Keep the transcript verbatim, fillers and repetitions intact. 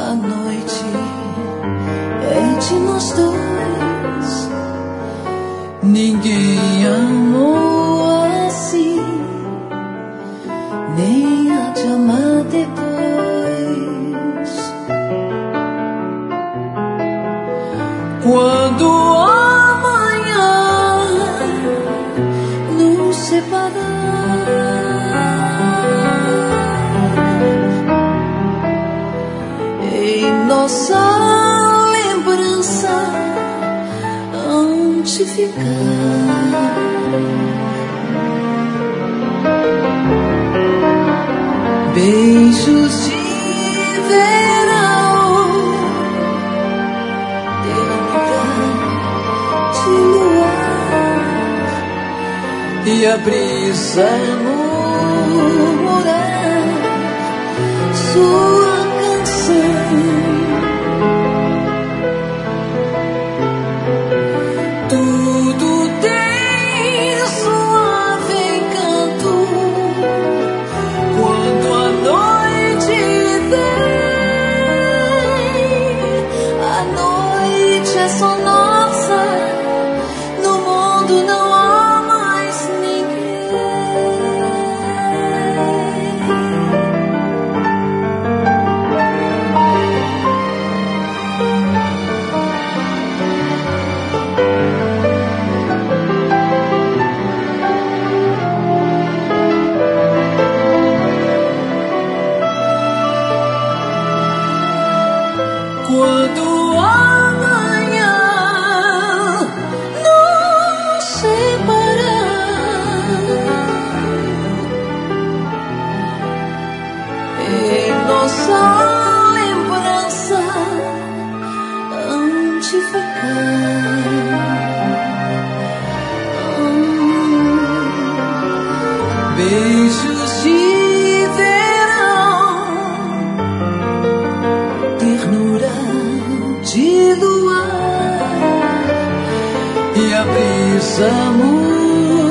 A noite é de nós dois. Ninguém amou assim, nem há de amar depois. Quando amanhã nos separar, em nossa lembrança hão de ficar beijos de verão, de luar, e a brisa murmurar sua canção. Tudo tem suave encanto quando a noite vem. A noite é só nossa, no mundo não há mais quando amanhã nos separar, em nossa lembrança hão de ficar hum, beijos de de luar, e a brisa murmurar